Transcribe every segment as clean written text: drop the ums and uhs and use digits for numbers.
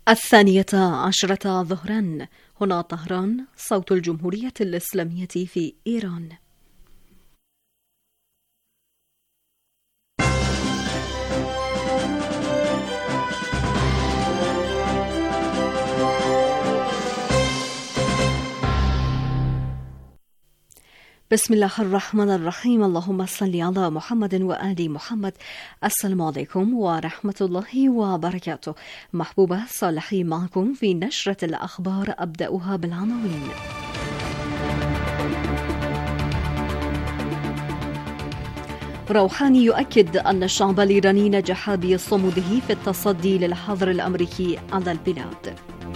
12 ظهرا. هنا طهران، صوت الجمهورية الإسلامية في إيران. بسم الله الرحمن الرحيم. اللهم صل على محمد وآل محمد. السلام عليكم ورحمة الله وبركاته. محبوبة صالحي معكم في نشرة الأخبار، أبدأها بالعناوين. روحاني يؤكد أن الشعب الإيراني نجح بصموده في التصدي للحظر الأمريكي على البلاد.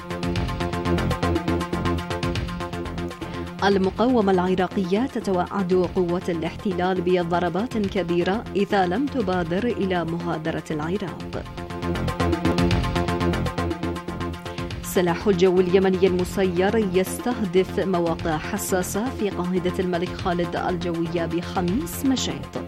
المقاومة العراقية تتوعد قوات الاحتلال بضربات كبيرة إذا لم تبادر إلى مغادرة العراق. سلاح الجو اليمني المسير يستهدف مواقع حساسة في قاعدة الملك خالد الجوية بخميس مشيط.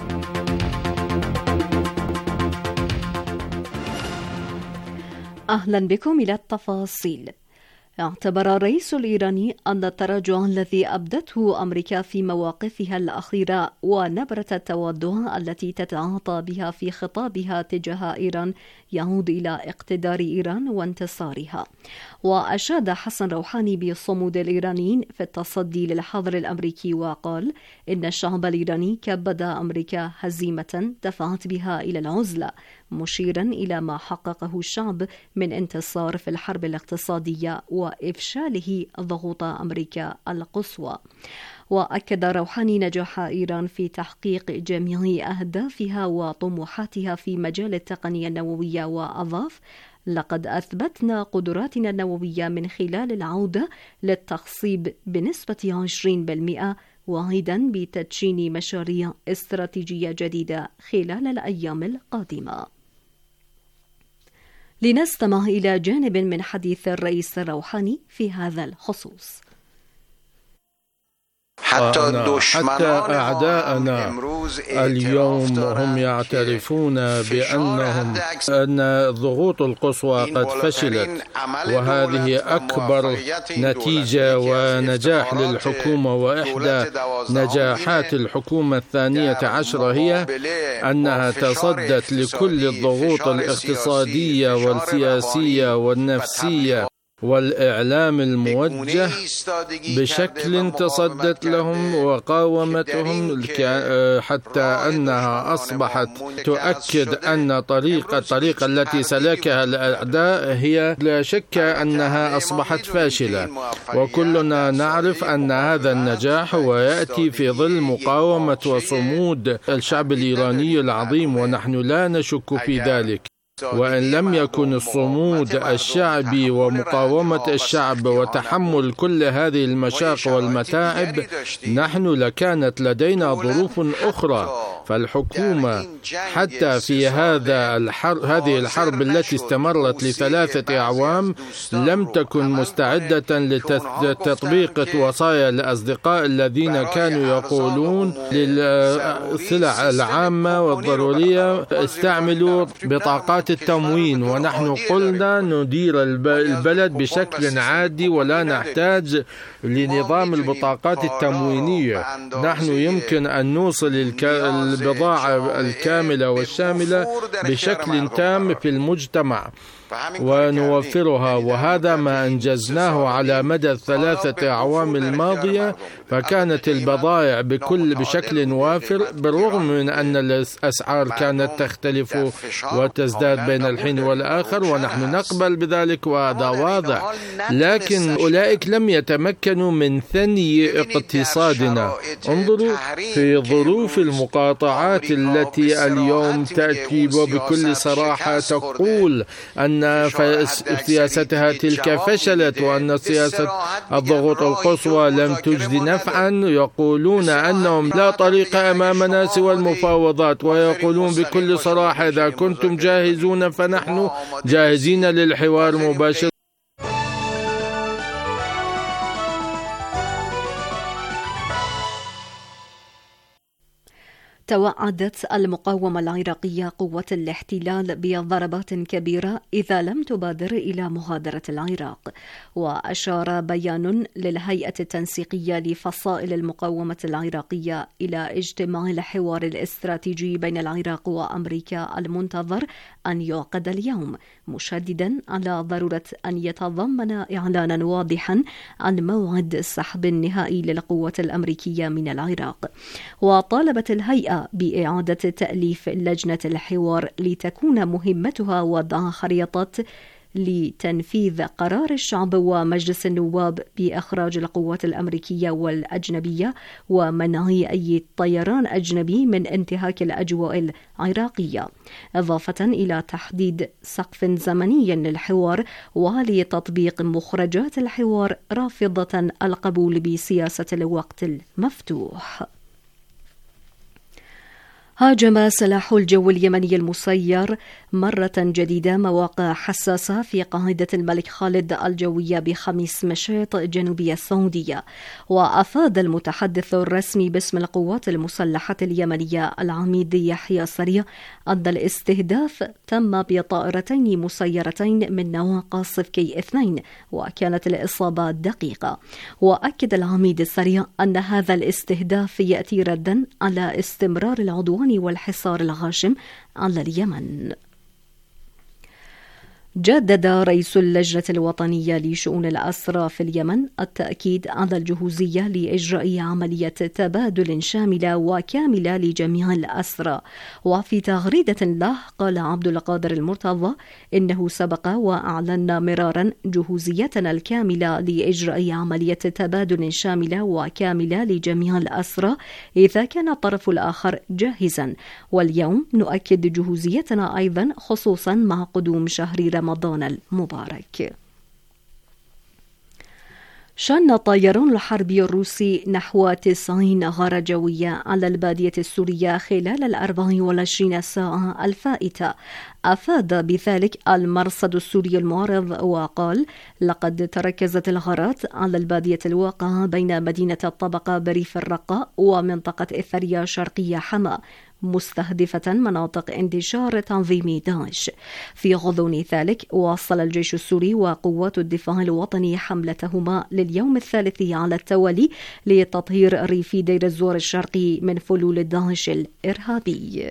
أهلا بكم إلى التفاصيل. اعتبر الرئيس الإيراني أن التراجع الذي أبدته أمريكا في مواقفها الأخيرة ونبرة التوضع التي تتعاطى بها في خطابها تجاه إيران يعود إلى اقتدار إيران وانتصارها. وأشاد حسن روحاني بالصمود الإيرانيين في التصدي للحظر الأمريكي، وقال إن الشعب الإيراني كبد أمريكا هزيمة دفعت بها إلى العزلة، مشيرا إلى ما حققه الشعب من انتصار في الحرب الاقتصادية وإفشاله ضغوط أمريكا القصوى. وأكد روحاني نجاح إيران في تحقيق جميع أهدافها وطموحاتها في مجال التقنية النووية، وأضاف: لقد أثبتنا قدراتنا النووية من خلال العودة للتخصيب بنسبة 20%، واعدا بتدشين مشاريع استراتيجية جديدة خلال الأيام القادمة. لنستمع إلى جانب من حديث الرئيس الروحاني في هذا الخصوص. حتى أعداءنا اليوم هم يعترفون أن الضغوط القصوى قد فشلت، وهذه أكبر نتيجة ونجاح للحكومة. وإحدى نجاحات الحكومة 12 هي أنها تصدت لكل الضغوط الاقتصادية والسياسية والنفسية والإعلام الموجه بشكل تصدت لهم وقاومتهم، حتى أنها أصبحت تؤكد أن الطريقة التي سلكها الأعداء هي لا شك أنها أصبحت فاشلة. وكلنا نعرف أن هذا النجاح ويأتي في ظل مقاومة وصمود الشعب الإيراني العظيم، ونحن لا نشك في ذلك. وإن لم يكن الصمود الشعبي ومقاومة الشعب وتحمل كل هذه المشاق والمتاعب، نحن لكانت لدينا ظروف أخرى. فالحكومة حتى في هذه الحرب التي استمرت ل3 أعوام لم تكن مستعدة لتطبيق وصايا الأصدقاء الذين كانوا يقولون للسلع العامة والضرورية استعملوا بطاقات التموين، ونحن قلنا ندير البلد بشكل عادي ولا نحتاج لنظام البطاقات التموينية. نحن يمكن أن نوصل البضاعة الكاملة والشاملة بشكل تام في المجتمع ونوفرها، وهذا ما أنجزناه على مدى 3 أعوام الماضية. فكانت البضائع بشكل وافر، بالرغم من أن الأسعار كانت تختلف وتزداد بين الحين والآخر، ونحن نقبل بذلك وهذا واضح. لكن أولئك لم يتمكنوا من ثني اقتصادنا. انظروا في ظروف المقاطعات التي اليوم تأتي وبكل صراحة تقول أن سياستها تلك فشلت، وأن سياسة الضغوط القصوى لم تجد نفعا. يقولون أنهم لا طريق أمامنا سوى المفاوضات، ويقولون بكل صراحة: إذا كنتم جاهزون فنحن جاهزين للحوار مباشرة. توعدت المقاومة العراقية قوة الاحتلال بضربات كبيرة إذا لم تبادر إلى مغادرة العراق. وأشار بيان للهيئة التنسيقية لفصائل المقاومة العراقية إلى اجتماع الحوار الاستراتيجي بين العراق وأمريكا المنتظر أن يعقد اليوم، مشددا على ضرورة أن يتضمن إعلانا واضحا عن موعد السحب النهائي للقوة الأمريكية من العراق. وطالبت الهيئة بإعادة تأليف لجنة الحوار لتكون مهمتها وضع خريطة لتنفيذ قرار الشعب ومجلس النواب بإخراج القوات الأمريكية والأجنبية ومنع أي طيران أجنبي من انتهاك الأجواء العراقية، إضافة إلى تحديد سقف زمني للحوار ولتطبيق مخرجات الحوار، رافضة القبول بسياسة الوقت المفتوح. هاجم سلاح الجو اليمني المسير مرة جديدة مواقع حساسة في قاعدة الملك خالد الجوية بخميس مشيط جنوبية السعودية. وأفاد المتحدث الرسمي باسم القوات المسلحة اليمنية العميد يحيى سريع أن الاستهداف تم بطائرتين مسيرتين من نوع قاصف كي-2 وكانت الإصابة دقيقة. وأكد العميد السريع أن هذا الاستهداف يأتي ردا على استمرار العدوان والحصار الغاشم على اليمن. جدد رئيس اللجنة الوطنية لشؤون الأسرى في اليمن التأكيد على الجهوزية لإجراء عملية تبادل شاملة وكاملة لجميع الأسرى. وفي تغريدة له قال عبد القادر المرتضى إنه سبق وأعلنا مرارا جهوزيتنا الكاملة لإجراء عملية تبادل شاملة وكاملة لجميع الأسرى إذا كان الطرف الآخر جاهزا، واليوم نؤكد جهوزيتنا أيضا خصوصا مع قدوم شهر رمضان المبارك. شن الطيران الحربي الروسي نحو 90 غارة جوية على البادية السورية خلال 24 ساعة الفائتة. أفاد بذلك المرصد السوري المعارض وقال: لقد تركزت الغارات على البادية الواقعة بين مدينة الطبقة بريف الرقة ومنطقة إثريا شرقية حما، مستهدفة مناطق انتشار تنظيم داعش. في غضون ذلك واصل الجيش السوري وقوات الدفاع الوطني حملتهما لليوم الثالث على التوالي لتطهير ريف دير الزور الشرقي من فلول داعش الإرهابي.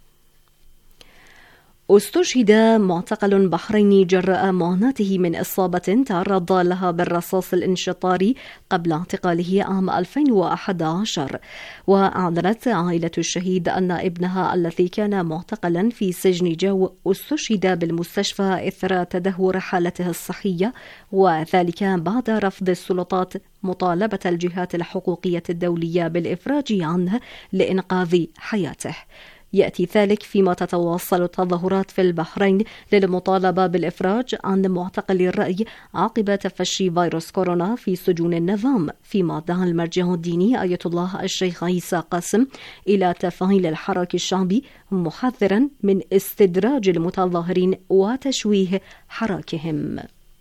استشهد معتقل بحريني جراء معاناته من إصابة تعرض لها بالرصاص الانشطاري قبل اعتقاله عام 2011. وأعلنت عائلة الشهيد أن ابنها الذي كان معتقلا في سجن جو استشهد بالمستشفى إثر تدهور حالته الصحية، وذلك بعد رفض السلطات مطالبة الجهات الحقوقية الدولية بالإفراج عنه لإنقاذ حياته. يأتي ذلك فيما تتواصل التظاهرات في البحرين للمطالبة بالإفراج عن معتقل الرأي عقب تفشي فيروس كورونا في سجون النظام، فيما دعا المرجع الديني آية الله الشيخ عيسى قاسم إلى تفعيل الحراك الشعبي، محذرا من استدراج المتظاهرين وتشويه حراكهم.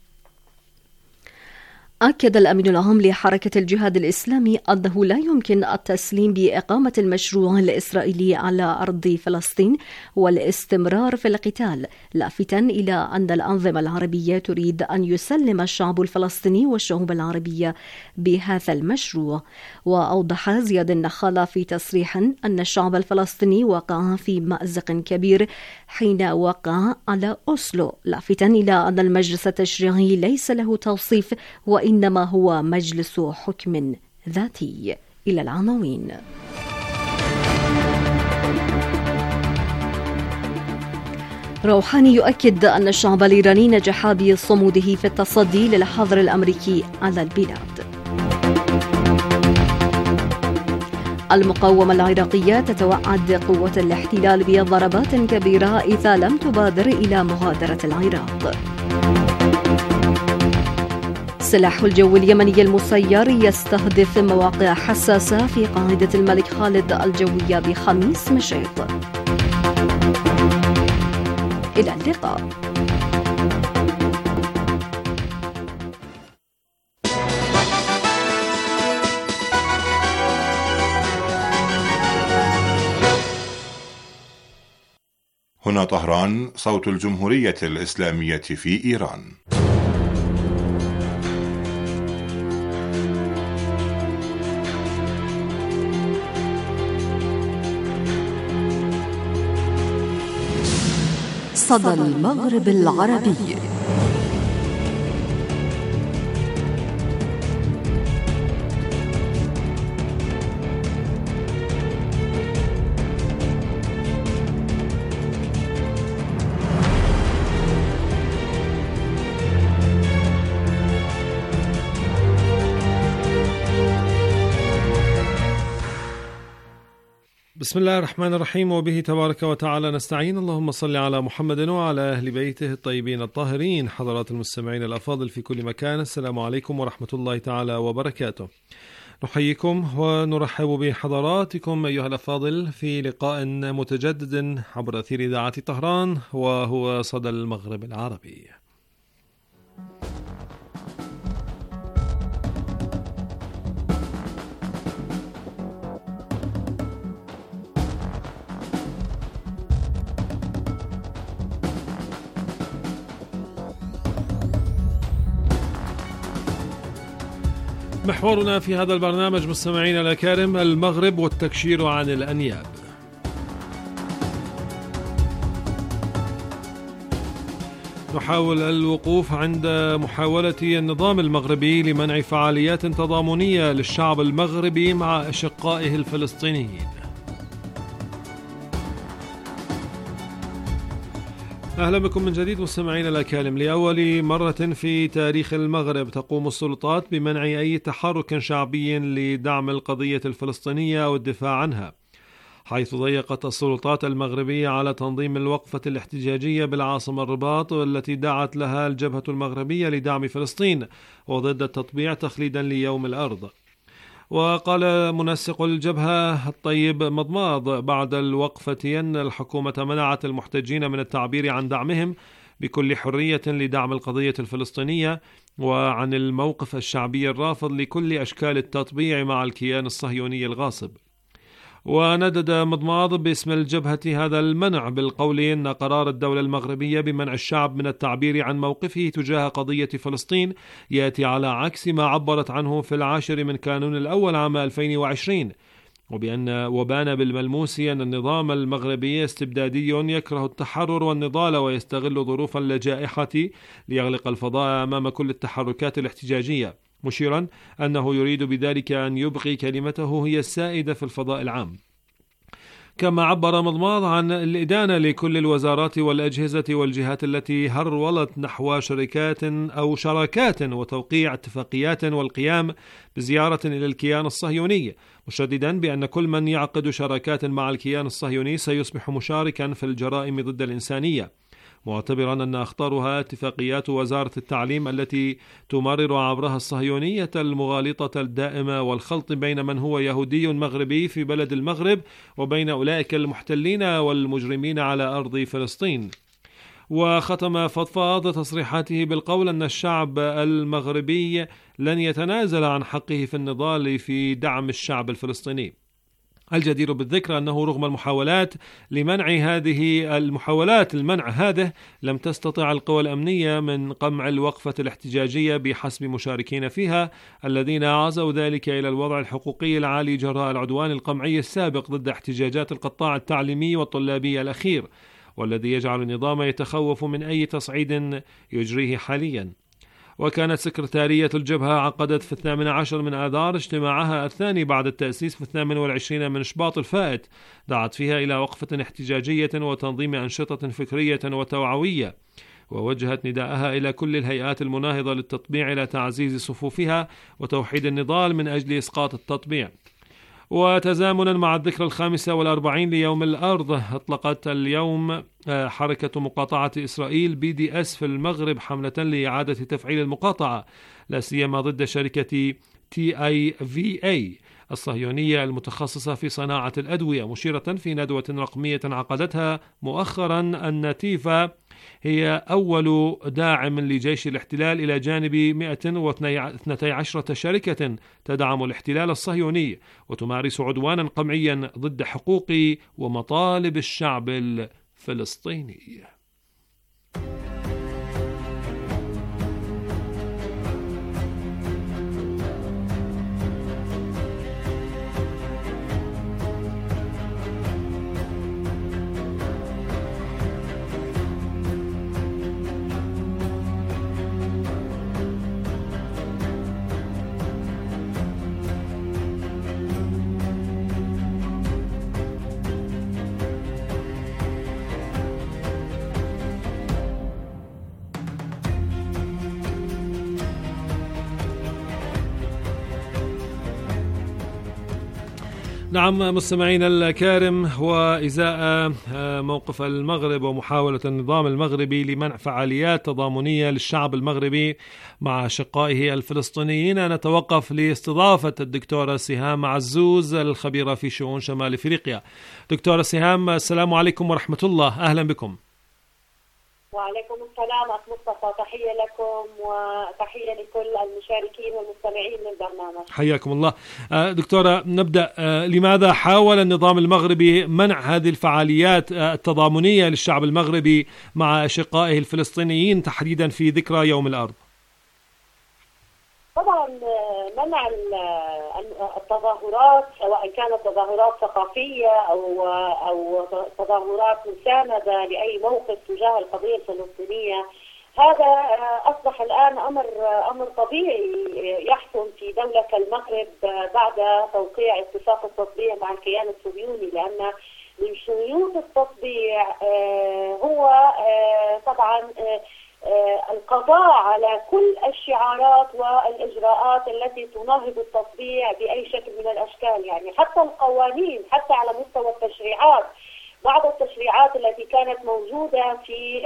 أكد الأمين العام لحركة الجهاد الإسلامي أنه لا يمكن التسليم بإقامة المشروع الإسرائيلي على أرض فلسطين والاستمرار في القتال، لافتا إلى أن الأنظمة العربية تريد أن يسلم الشعب الفلسطيني والشعوب العربية بهذا المشروع. وأوضح زياد النخالة في تصريح أن الشعب الفلسطيني وقع في مأزق كبير حين وقع على أوسلو، لافتا إلى أن المجلس التشريعي ليس له توصيف وإنما هو مجلس حكم ذاتي. إلى العناوين. روحاني يؤكد أن الشعب الإيراني نجح بصموده في التصدي للحظر الأمريكي على البلاد. المقاومة العراقية تتوعد قوة الاحتلال بضربات كبيرة إذا لم تبادر إلى مغادرة العراق. سلاح الجو اليمني المسير يستهدف مواقع حساسة في قاعدة الملك خالد الجوية بخميس مشيط. إلى اللقاء. هنا طهران، صوت الجمهورية الإسلامية في إيران. صدى المغرب العربي. بسم الله الرحمن الرحيم، وبه تبارك وتعالى نستعين. اللهم صل على محمد وعلى أهل بيته الطيبين الطاهرين. حضرات المستمعين الأفاضل في كل مكان، السلام عليكم ورحمة الله تعالى وبركاته. نحييكم ونرحب بحضراتكم أيها الأفاضل في لقاء متجدد عبر أثير إذاعة طهران، وهو صدى المغرب العربي. محورنا في هذا البرنامج مستمعينا الأكارم المغرب والتكشير عن الأنياب. نحاول الوقوف عند محاولة النظام المغربي لمنع فعاليات تضامنية للشعب المغربي مع أشقائه الفلسطينيين. أهلا بكم من جديد مستمعينا الأكارم. لأول مرة في تاريخ المغرب تقوم السلطات بمنع أي تحرك شعبي لدعم القضية الفلسطينية والدفاع عنها، حيث ضيقت السلطات المغربية على تنظيم الوقفة الاحتجاجية بالعاصمة الرباط، والتي دعت لها الجبهة المغربية لدعم فلسطين وضد التطبيع تخليدا ليوم الأرض. وقال منسق الجبهة الطيب مضماض بعد الوقفة أن الحكومة منعت المحتجين من التعبير عن دعمهم بكل حرية لدعم القضية الفلسطينية وعن الموقف الشعبي الرافض لكل أشكال التطبيع مع الكيان الصهيوني الغاصب. وندد مضماض باسم الجبهة هذا المنع بالقول إن قرار الدولة المغربية بمنع الشعب من التعبير عن موقفه تجاه قضية فلسطين يأتي على عكس ما عبرت عنه في 10 من كانون الأول عام 2020، وبان بالملموس أن النظام المغربي استبدادي يكره التحرر والنضال ويستغل ظروف الجائحة ليغلق الفضاء أمام كل التحركات الاحتجاجية، مشيرا أنه يريد بذلك أن يبقي كلمته هي السائدة في الفضاء العام. كما عبر مضماض عن الإدانة لكل الوزارات والأجهزة والجهات التي هرولت نحو شراكات وتوقيع اتفاقيات والقيام بزيارة إلى الكيان الصهيوني، مشددا بأن كل من يعقد شراكات مع الكيان الصهيوني سيصبح مشاركا في الجرائم ضد الإنسانية، معتبرا أن أخطرها اتفاقيات وزارة التعليم التي تمرر عبرها الصهيونية المغالطة الدائمة والخلط بين من هو يهودي مغربي في بلد المغرب وبين أولئك المحتلين والمجرمين على أرض فلسطين. وختم فضفاض تصريحاته بالقول أن الشعب المغربي لن يتنازل عن حقه في النضال في دعم الشعب الفلسطيني. الجدير بالذكر أنه رغم المحاولات المنع هذه لم تستطع القوى الأمنية من قمع الوقفة الاحتجاجية بحسب مشاركين فيها الذين عزوا ذلك إلى الوضع الحقوقي العالي جراء العدوان القمعي السابق ضد احتجاجات القطاع التعليمي والطلابي الأخير، والذي يجعل النظام يتخوف من أي تصعيد يجريه حاليا. وكانت سكرتارية الجبهة عقدت في 18 من آذار اجتماعها الثاني بعد التأسيس في 28 من شباط الفائت، دعت فيها إلى وقفة احتجاجية وتنظيم أنشطة فكرية وتوعوية، ووجهت نداءها إلى كل الهيئات المناهضة للتطبيع إلى تعزيز صفوفها وتوحيد النضال من أجل إسقاط التطبيع. وتزامنا مع الذكرى 45 ليوم الأرض، أطلقت اليوم حركة مقاطعة إسرائيل BDS في المغرب حملة لإعادة تفعيل المقاطعة، لا سيما ضد شركة TIVA الصهيونية المتخصصة في صناعة الأدوية، مشيرة في ندوة رقمية عقدتها مؤخرا أن تيفا هي أول داعم لجيش الاحتلال إلى جانب 112 شركة تدعم الاحتلال الصهيوني وتمارس عدوانا قمعيا ضد حقوق ومطالب الشعب فلسطيني. نعم مستمعينا الكرام، وإزاء موقف المغرب ومحاولة النظام المغربي لمنع فعاليات تضامنية للشعب المغربي مع أشقائه الفلسطينيين، نتوقف لاستضافة الدكتورة سهام عزوز الخبيرة في شؤون شمال أفريقيا. دكتورة سهام، السلام عليكم ورحمة الله، أهلا بكم. وعليكم السلام أخ مصطفى، تحية لكم وتحية لكل المشاركين والمستمعين للبرنامج. حياكم الله. دكتورة، نبدأ. لماذا حاول النظام المغربي منع هذه الفعاليات التضامنية للشعب المغربي مع أشقائه الفلسطينيين تحديدا في ذكرى يوم الأرض؟ طبعا منع التظاهرات، سواء كانت تظاهرات ثقافية أو تظاهرات مساندة لأي موقف تجاه القضية الفلسطينية، هذا أصبح الآن أمر طبيعي يحصل في دولة كالمغرب بعد توقيع اتفاق التطبيع مع الكيان الصهيوني، لأن من شروط التطبيع هو طبعا القضاء على كل الشعارات والإجراءات التي تناهض التطبيع بأي شكل من الأشكال. يعني حتى القوانين، حتى على مستوى التشريعات، بعض التشريعات التي كانت موجودة في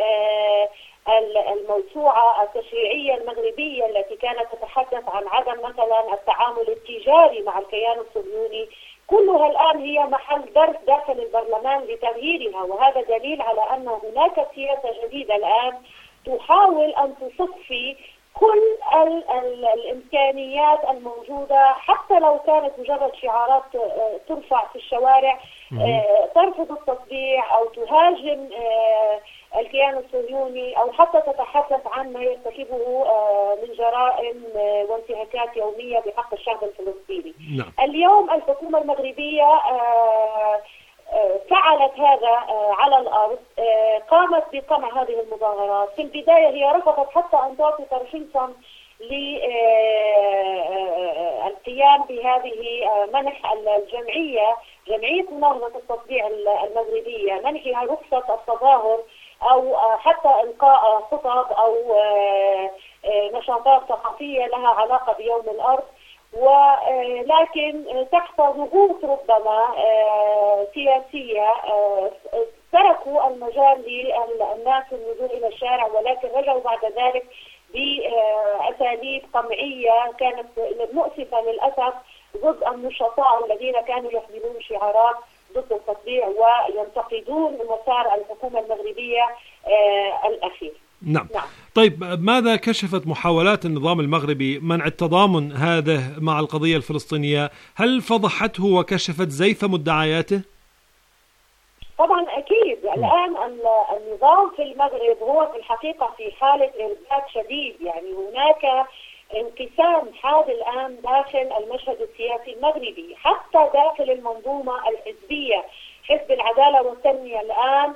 الموسوعة التشريعية المغربية التي كانت تتحدث عن عدم مثلا التعامل التجاري مع الكيان الصهيوني، كلها الآن هي محل درس داخل البرلمان لتغييرها، وهذا دليل على أن هناك سياسة جديدة الآن تحاول أن تصفي كل الإمكانيات الموجودة، حتى لو كانت مجرد شعارات ترفع في الشوارع ترفض التطبيع أو تهاجم الكيان الصهيوني، أو حتى تتحدث عن ما يرتكبه من جرائم وانتهاكات يومية بحق الشعب الفلسطيني. اليوم الحكومة المغربية فعلت هذا على الأرض، قامت بقمع هذه المظاهرات. في البداية هي رفضت حتى أن تعطي ترخيصا للقيام بهذه منح جمعية مناهضة التطبيع المغربية، منحها رخصة التظاهر أو حتى إلقاء خطب أو نشاطات ثقافية لها علاقة بيوم الأرض، ولكن تحت ضغوط ربما سياسية تركوا المجال للناس النزول إلى الشارع، ولكن رجعوا بعد ذلك بأساليب قمعية كانت مؤسفة للأسف ضد النشطاء الذين كانوا يحملون شعارات ضد التطبيع وينتقدون مسار الحكومة المغربية الأخير. نعم. طيب، ماذا كشفت محاولات النظام المغربي منع التضامن هذا مع القضية الفلسطينية؟ هل فضحته وكشفت زيف مدعياته؟ طبعا أكيد. الآن النظام في المغرب هو في الحقيقة في حالة إرباك شديد، يعني هناك انقسام حاد الآن داخل المشهد السياسي المغربي، حتى داخل المنظومة الحزبية. حزب العدالة والتنمية الآن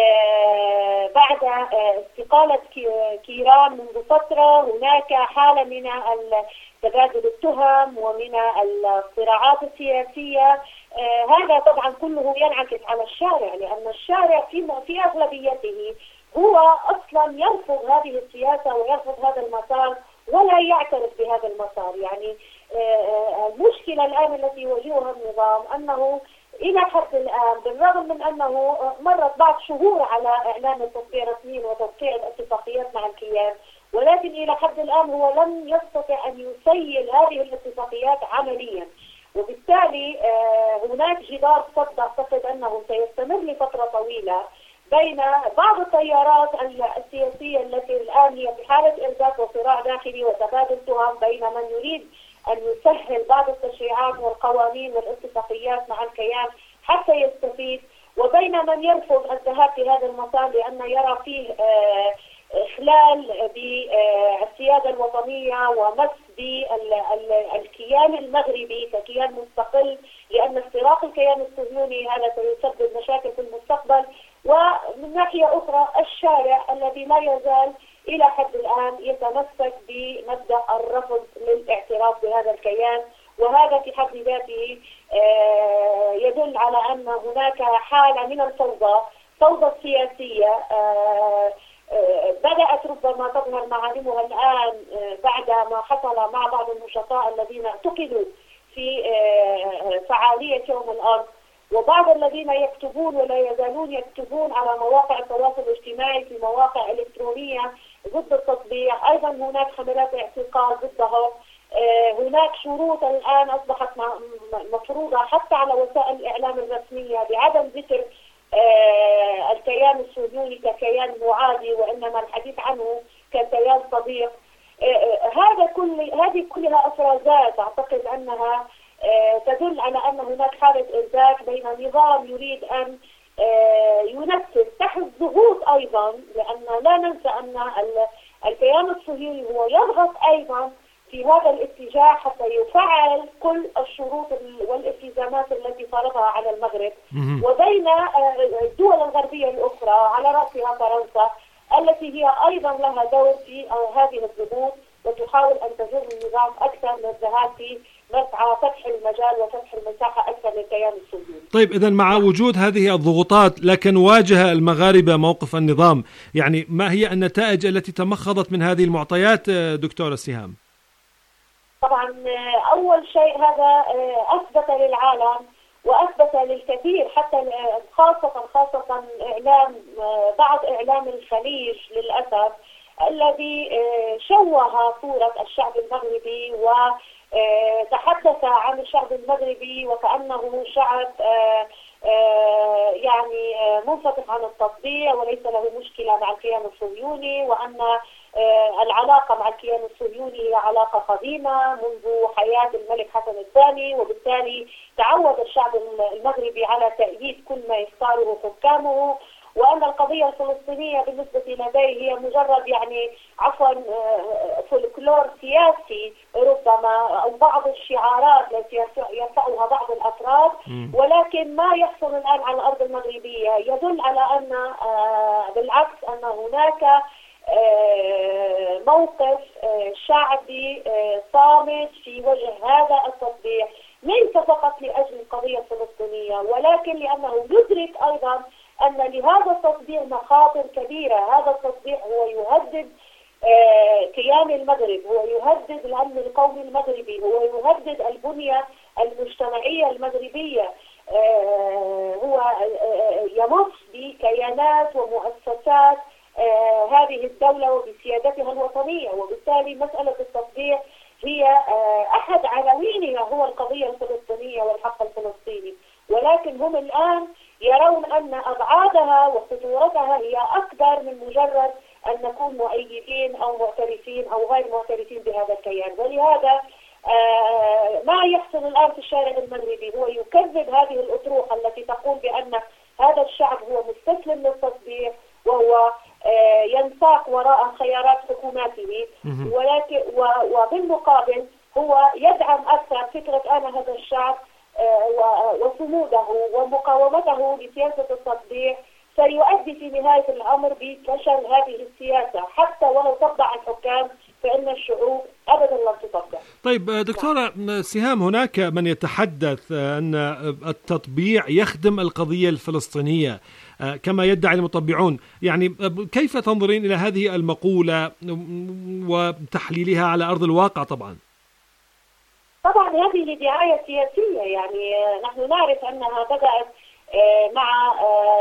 بعد استقالة كيران منذ فترة هناك حالة من تبادل التهم ومن الصراعات السياسية. هذا طبعا كله ينعكس على الشارع، لأن الشارع في أغلبيته هو أصلا يرفض هذه السياسة ويرفض هذا المسار ولا يعترف بهذا المسار. يعني المشكلة الآن التي يواجهها النظام أنه إلى حد الآن بالرغم من أنه مرت بعض شهور على إعلان التطبيع رسميا وتوقيع الاتفاقيات مع الكيان، ولكن إلى حد الآن هو لم يستطع أن يسيل هذه الاتفاقيات عمليا، وبالتالي هناك جدار صد أعتقد أنه سيستمر لفترة طويلة بين بعض التيارات السياسية التي الآن هي في حالة إرباك وصراع داخلي وتبادل تهم بين من يريد أن يسهل بعض التشريعات والقوانين والاتفاقيات مع الكيان حتى يستفيد، وبين من يرفض الذهاب في هذا المسار لأن يرى فيه إخلال بالسيادة الوطنية ومس بالكيان المغربي ككيان مستقل، لأن اختراق الكيان الصهيوني هذا سيسبب مشاكل في المستقبل. ومن ناحية أخرى الشارع الذي لا يزال إلى حد الآن يتمسك بمبدأ الرفض للاعتراف بهذا الكيان، وهذا في حد ذاته يدل على أن هناك حالة من الفوضى، فوضى سياسية بدأت ربما تظهر معالمها الآن بعد ما حصل مع بعض النشطاء الذين اعتقلوا في فعالية يوم الأرض، وبعض الذين يكتبون ولا يزالون يكتبون على مواقع التواصل الاجتماعي في مواقع إلكترونية ضد التطبيع. أيضا هناك حملات اعتقال ضدها. هناك شروط الآن أصبحت مفروضة حتى على وسائل الإعلام الرسمية بعدم ذكر الكيان الصهيوني ككيان معادي، وإنما الحديث عنه ككيان صديق. هذه كلها أفرازات أعتقد أنها تدل على أن هناك حالة إرباك بين نظام يريد أن ينفذ تحت ضغوط أيضا، لأن لا ننسى أن الكيان الصهيوني هو يضغط أيضا في هذا الاتجاه حتى يفعل كل الشروط والالتزامات التي فرضها على المغرب، وبين الدول الغربية الأخرى على رأسها فرنسا التي هي أيضا لها دور في هذه الضغوط وتحاول أن تجر النظام أكثر للذهاب في مسعى فتح المجال وفتح المساحة أكثر للكيان الصهيوني. طيب، إذن مع وجود هذه الضغوطات لكن واجه المغاربة موقف النظام، يعني ما هي النتائج التي تمخضت من هذه المعطيات دكتورة سهام؟ طبعا أول شيء هذا أثبت للعالم وأثبت للكثير حتى خاصة إعلام بعض إعلام الخليج للأسف الذي شوه صورة الشعب المغربي وتحدث عن الشعب المغربي وكأنه شعب يعني منفتح عن التطبيع وليس له مشكلة مع الكيان الصهيوني، وأن العلاقة مع الكيان الصهيوني هي علاقة قديمة منذ حياة الملك حسن الثاني، وبالتالي تعود الشعب المغربي على تأييد كل ما يختاره حكامه، وأن القضية الفلسطينية بالنسبة لديه هي مجرد يعني فولكلور سياسي ربما أو بعض الشعارات التي يرفعها بعض الأفراد، ولكن ما يحصل الآن على الأرض المغربية يدل على أن بالعكس أن هناك موقف شعبي صامت في وجه هذا التطبيع، ليس فقط لأجل القضية الفلسطينية ولكن لأنه يدرك أيضا أن لهذا التطبيع مخاطر كبيرة. هذا التطبيع هو يهدد كيان المغرب، هو يهدد الأمن القومي المغربي، هو يهدد البنية المجتمعية المغربية، هو يمس بكيانات ومؤسسات هذه الدولة وبسيادتها الوطنية، وبالتالي مسألة التطبيع هي أحد عناوينها هو القضية الفلسطينية والحق الفلسطيني، ولكن هم الآن يرون أن أبعادها وخطورتها هي أكبر من مجرد أن نكون مؤيدين أو معترفين أو غير معترفين بهذا الكيان. ولهذا ما يحصل الآن في الشارع المغربي هو يكذب هذه الأطروحة التي تقول بأن هذا الشعب هو مستسلم للتطبيع وهو ينساق وراء خيارات حكوماته، ولكن وبالمقابل هو يدعم أكثر فكرة أن هذا الشعب وصموده ومقاومته لسياسة التطبيع سيؤدي في نهاية الأمر بفشل هذه السياسة، حتى ولو طبع الحكام فإن الشعوب أبدا لن تطبع. طيب دكتورة سهام، هناك من يتحدث أن التطبيع يخدم القضية الفلسطينية كما يدعي المطبعون، يعني كيف تنظرين إلى هذه المقولة وتحليلها على أرض الواقع؟ طبعا هذه دعاية سياسية، يعني نحن نعرف أنها بدأت مع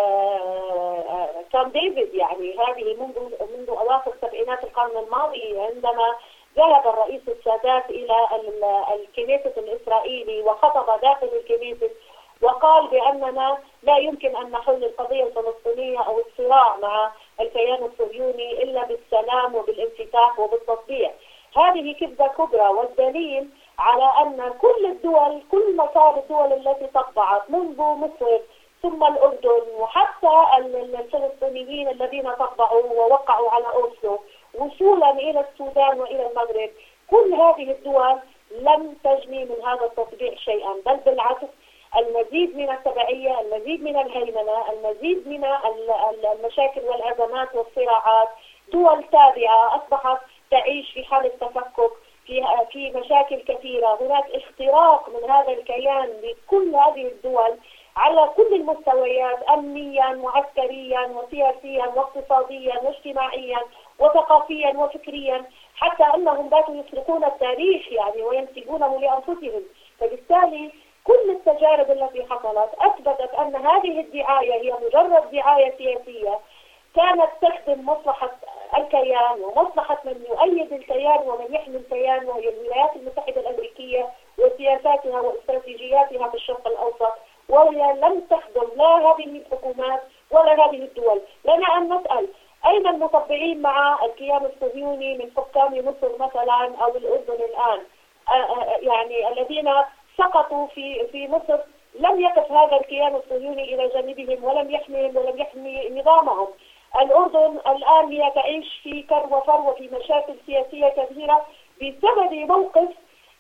كامب ديفيد، يعني هذه منذ أواخر سبعينات القرن الماضي، عندما ذهب الرئيس السادات إلى الكنيسة الإسرائيلي وخطب داخل الكنيسة وقال بأننا لا يمكن أن نحل القضية الفلسطينية أو الصراع مع الكيان الصهيوني إلا بالسلام وبالانفتاح وبالتطبيع. هذه كذبة كبرى، والدليل على أن كل مسار الدول التي تطبعت منذ مصر ثم الأردن، وحتى الفلسطينيين الذين طبعوا ووقعوا على أوسلو، وصولا إلى السودان وإلى المغرب، كل هذه الدول لم تجني من هذا التطبيع شيئا، بل بالعكس المزيد من التبعية، المزيد من الهيمنة، المزيد من المشاكل والأزمات والصراعات. دول تابعة أصبحت تعيش في حالة تفكك، في مشاكل كثيرة. هناك اختراق من هذا الكيان لكل هذه الدول على كل المستويات، أمنيا وعسكريا وسياسيا واقتصاديا واجتماعيا وثقافيا وفكريا، حتى أنهم باتوا يسرقون التاريخ يعني وينسبونه لأنفسهم. فبالتالي كل التجارب التي حصلت أثبتت أن هذه الدعاية هي مجرد دعاية سياسية كانت تخدم مصلحة الكيان ومصلحة من يؤيد الكيان ومن يحمي الكيان، وهي الولايات المتحدة الأمريكية وسياساتها واستراتيجياتها في الشرق الأوسط، وهي لم تخدم لا هذه الحكومات ولا هذه الدول. لنا أن نسأل أين المطبعين مع الكيان الصهيوني من حكام مصر مثلا أو الأردن الآن؟ يعني الذين سقطوا في مصر لم يقف هذا الكيان الصهيوني إلى جانبهم ولم يحميهم ولم يحمي نظامهم. الأردن الآن هي تعيش في كر وفر وفي مشاكل سياسية كثيرة بسبب موقف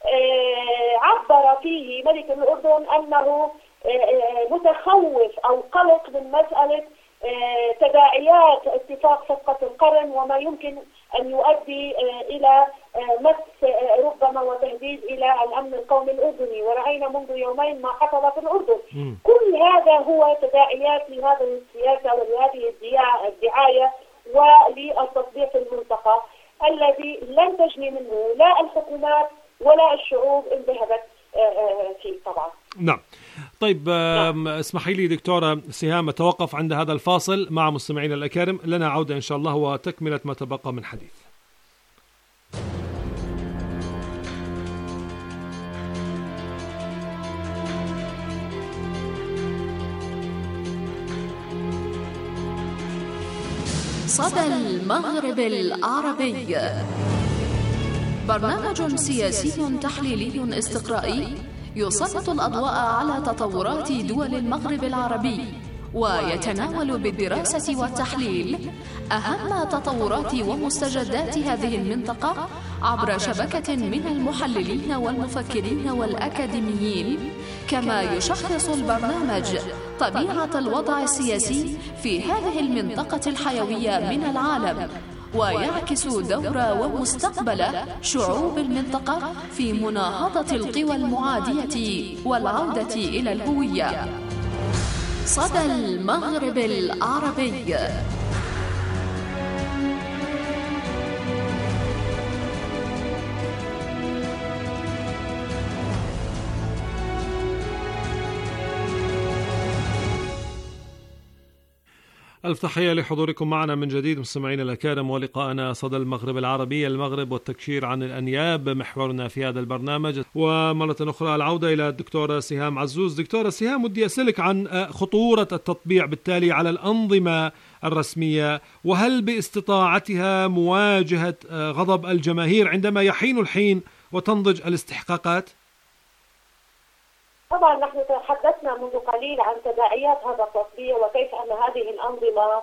عبر فيه ملك الأردن أنه متخوف أو قلق من مسألة تداعيات اتفاق صفقة القرن وما يمكن أن يؤدي إلى مس ربما وتهديد إلى الأمن القومي الأردني، ورأينا منذ يومين ما حصل في الأردن. كل هذا هو تداعيات لهذه السياسة ولهذه الدعاية وللتطبيع في المنطقة الذي لن تجني منه لا الحكومات ولا الشعوب إن ذهبت فيه طبعا. نعم. طيب اسمحي لي دكتورة سهام أتوقف عند هذا الفاصل مع مستمعينا الأكارم، لنا عودة إن شاء الله وتكملة ما تبقى من حديث. صدى المغرب العربي، برنامج سياسي تحليلي استقرائي يسلط الأضواء على تطورات دول المغرب العربي، ويتناول بالدراسة والتحليل أهم تطورات ومستجدات هذه المنطقة عبر شبكة من المحللين والمفكرين والأكاديميين. كما يشخص البرنامج طبيعة الوضع السياسي في هذه المنطقة الحيوية من العالم، ويعكس دور ومستقبل شعوب المنطقة في مناهضة القوى المعادية والعودة إلى الهوية. صدى المغرب العربي. ألف تحية لحضوركم معنا من جديد مستمعين الأكارم، ولقاءنا صدى المغرب العربي، المغرب والتكشير عن الأنياب محورنا في هذا البرنامج. ومرة أخرى العودة إلى الدكتورة سهام عزوز. دكتورة سهام، ودي أسألك عن خطورة التطبيع بالتالي على الأنظمة الرسمية، وهل باستطاعتها مواجهة غضب الجماهير عندما يحين الحين وتنضج الاستحقاقات؟ طبعا نحن تحدثنا منذ قليل عن تداعيات هذا التطبيع وكيف أن هذه الأنظمة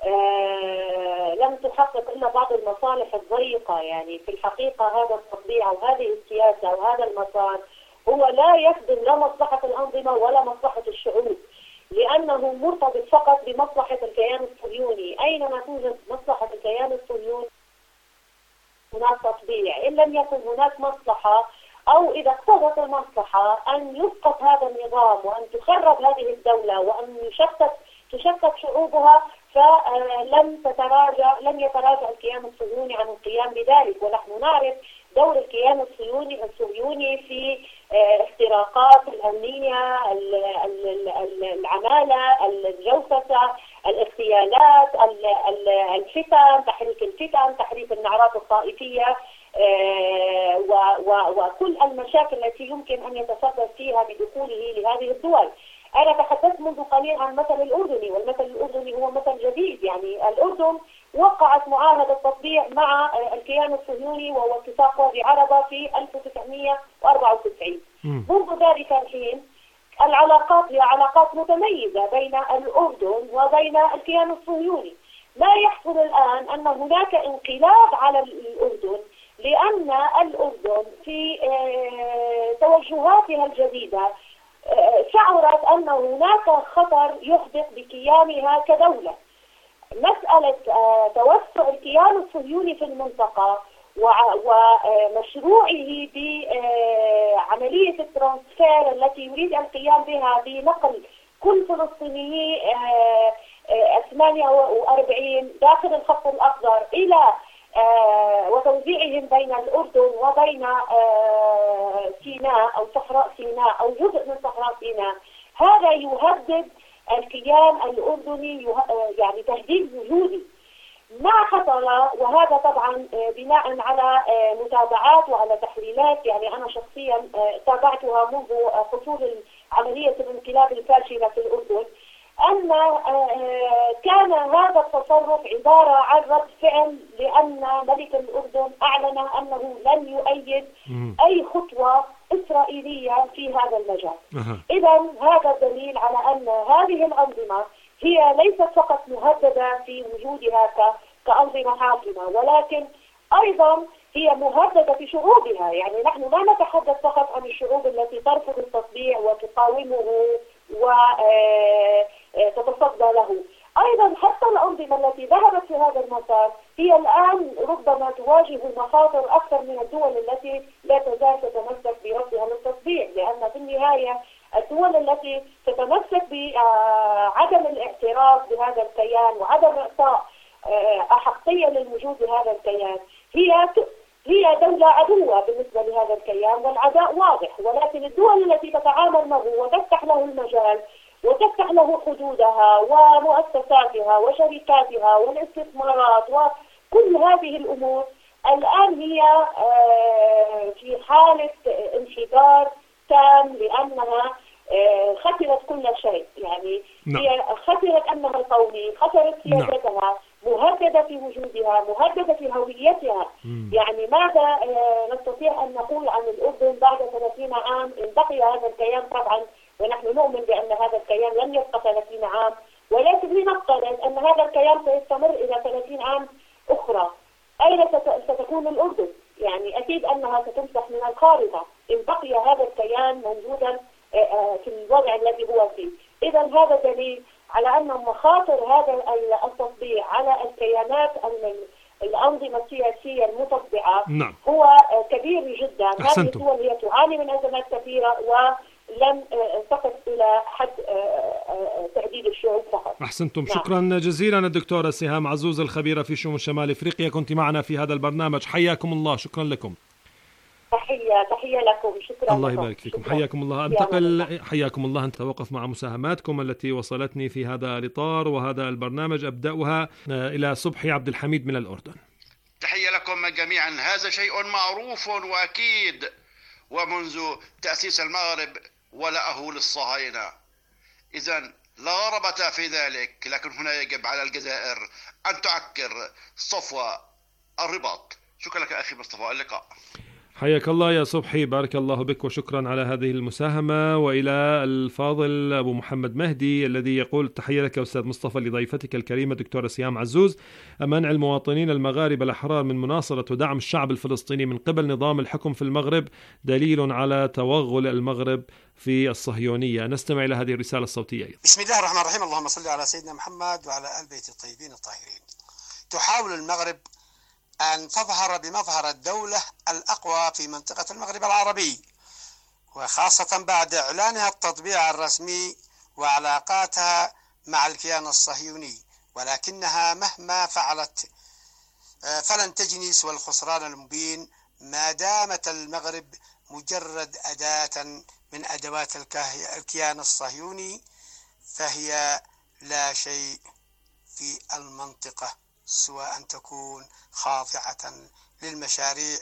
لم تحقق إلا بعض المصالح الضيقة. يعني في الحقيقة هذا التطبيع وهذه السياسة وهذا المسار هو لا يخدم لا مصلحة الأنظمة ولا مصلحة الشعوب، لأنه مرتبط فقط بمصلحة الكيان الصهيوني. أينما توجد مصلحة الكيان الصهيوني هناك تطبيع، إن لم يكن هناك مصلحة أو إذا اقتضت المصلحة أن يسقط هذا النظام وأن تخرب هذه الدولة وأن تشتت شعوبها، فلن يتراجع الكيان الصهيوني عن القيام بذلك. ونحن نعرف دور الكيان الصهيوني في اختراقات الأمنية، العمالة، الجوسسة، الاغتيالات، الفتن، تحريك النعرات الطائفية، وكل المشاكل التي يمكن أن يتسبب فيها بدخوله لهذه الدول. أنا تحدثت منذ قليل عن المثل الأردني، والمثل الأردني هو مثل جديد. يعني الأردن وقعت معاهدة تطبيع مع الكيان الصهيوني وهو اتفاق وادي عربة في 1994. منذ ذلك الحين العلاقات هي علاقات متميزة بين الأردن وبين الكيان الصهيوني. ما يحصل الآن أن هناك انقلاب على الأردن، لأن الأردن في توجهاتها الجديدة شعرت أن هناك خطر يحدق بكيانها كدولة. مسألة توسع الكيان الصهيوني في المنطقة ومشروعه بعملية الترانسفير التي يريد القيام بها بنقل كل فلسطيني 48 داخل الخط الأخضر إلى وتوزيعهم بين الأردن وبين سيناء أو صحراء سيناء أو جزء من صحراء سيناء، هذا يهدد الكيان الأردني، يعني تهديد وجودي ما حصل. وهذا طبعا بناء على متابعات وعلى تحليلات، يعني أنا شخصيا تابعتها منذ حصول عملية الانقلاب الفاشلة في الأردن، أن كان هذا التصرف عبارة عن رد فعل، لأن ملك الأردن أعلن أنه لن يؤيد أي خطوة إسرائيلية في هذا المجال. إذا هذا دليل على أن هذه الأنظمة هي ليست فقط مهددة في وجودها كأنظمة حاكمة، ولكن أيضا هي مهددة في شعوبها. يعني نحن لا نتحدث فقط عن الشعوب التي ترفض التطبيع وتقاومه وتتصدى له، أيضا حتى الأنظمة التي ذهبت في هذا المسار هي الآن ربما تواجه مخاطر أكثر من الدول التي لا تزال تتمسك برفضها للتطبيع، لأن في النهاية الدول التي تتمسك بعدم الاعتراف بهذا الكيان وعدم إعطاء أحقية للوجود بهذا الكيان هي دولة عدوة بالنسبة لهذا الكيان، والعداء واضح. ولكن الدول التي تتعامل معه وتفتح له المجال وتفتح له حدودها ومؤسساتها وشركاتها والاستثمارات وكل هذه الأمور الآن هي في حالة انحدار تام، لأنها خسرت كل شيء. يعني هي خسرت أمنها القومي، خسرت سيادتها، مهددة في وجودها، مهددة في هويتها. يعني ماذا نستطيع أن نقول عن الأردن بعد 30 عام إن بقي هذا الكيان؟ طبعا ونحن نؤمن بأن هذا الكيان لن يبقى 30 عام، ولكن لنفترض أن هذا الكيان سيستمر إلى 30 عام أخرى، أين ستكون الأردن؟ يعني أكيد أنها ستمسح من الخارطة إن بقي هذا الكيان موجودا في الوضع الذي هو فيه. إذا هذا دليل على أن مخاطر هذا التطبيع على الكيانات الأنظمة السياسية المتطبعة هو كبير جدا. هذه الدول هي تعاني من أزمات كثيرة ولم تقف إلى حد تهديد الشعوب فقط. أحسنتم. شكرا جزيلا الدكتورة سهام عزوز الخبيرة في شؤون شمال أفريقيا، كنت معنا في هذا البرنامج. حياكم الله. شكرا لكم. تحية لكم. شكرا. الله يبارك فيكم. حياكم الله. حياكم الله. نتوقف مع مساهماتكم التي وصلتني في هذا الإطار وهذا البرنامج. أبدأها إلى صبحي عبد الحميد من الأردن. تحية لكم جميعا. هذا شيء معروف وأكيد، ومنذ تأسيس المغرب ولأه للصهاينة، إذن لا غرابة في ذلك. لكن هنا يجب على الجزائر أن تعكر صفو الرباط. شكرا لك أخي مصطفى. اللقاء. حياك الله يا صبحي، بارك الله بك وشكرا على هذه المساهمة. وإلى الفاضل أبو محمد مهدي الذي يقول: تحية لك أستاذ مصطفى لضيفتك الكريمة دكتورة سهام عزوز. منع المواطنين المغاربة الأحرار من مناصرة ودعم الشعب الفلسطيني من قبل نظام الحكم في المغرب دليل على توغل المغرب في الصهيونية. نستمع إلى هذه الرسالة الصوتية. بسم الله الرحمن الرحيم. اللهم صل على سيدنا محمد وعلى آل بيت الطيبين الطاهرين. تحاول المغرب أن تظهر بمظهر الدولة الأقوى في منطقة المغرب العربي، وخاصة بعد إعلانها التطبيع الرسمي وعلاقاتها مع الكيان الصهيوني، ولكنها مهما فعلت فلن تجني سوى الخسران المبين ما دامت المغرب مجرد أداة من أدوات الكيان الصهيوني، فهي لا شيء في المنطقة سوى أن تكون خاضعة للمشاريع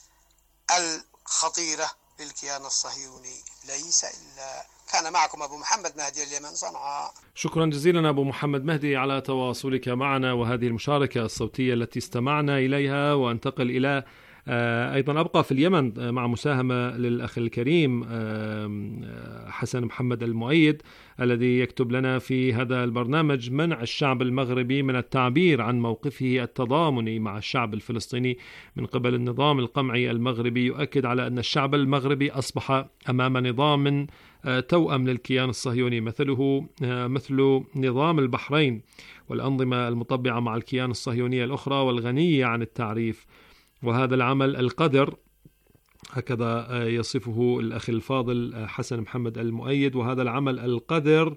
الخطيرة للكيان الصهيوني، ليس إلا. كان معكم أبو محمد مهدي اليمن، صنعاء. شكرا جزيلا أبو محمد مهدي على تواصلك معنا وهذه المشاركة الصوتية التي استمعنا إليها. وانتقل إلى أيضا أبقى في اليمن مع مساهمة للأخ الكريم حسن محمد المؤيد الذي يكتب لنا في هذا البرنامج: منع الشعب المغربي من التعبير عن موقفه التضامني مع الشعب الفلسطيني من قبل النظام القمعي المغربي، يؤكد على أن الشعب المغربي أصبح أمام نظام توأم للكيان الصهيوني مثل نظام البحرين والأنظمة المطبعة مع الكيان الصهيوني الأخرى والغنية عن التعريف. وهذا العمل القذر، هكذا يصفه الأخ الفاضل حسن محمد المؤيد، وهذا العمل القذر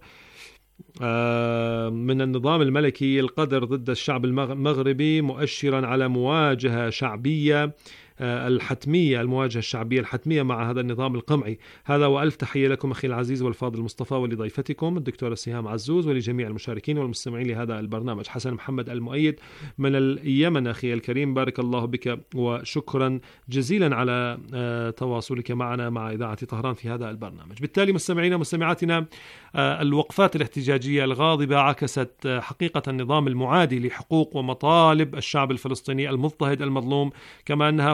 من النظام الملكي القذر ضد الشعب المغربي مؤشرا على مواجهة شعبية الحتمية، المواجهة الشعبية الحتمية مع هذا النظام القمعي. هذا وألف تحية لكم أخي العزيز والفاضل مصطفى ولضيفتكم الدكتورة سهام عزوز ولجميع المشاركين والمستمعين لهذا البرنامج. حسن محمد المؤيد من اليمن أخي الكريم، بارك الله بك وشكرا جزيلا على تواصلك معنا مع إذاعة طهران في هذا البرنامج. بالتالي مستمعينا ومستمعاتنا، الوقفات الاحتجاجية الغاضبة عكست حقيقة النظام المعادي لحقوق ومطالب الشعب الفلسطيني المضطهد المظلوم، كما أنها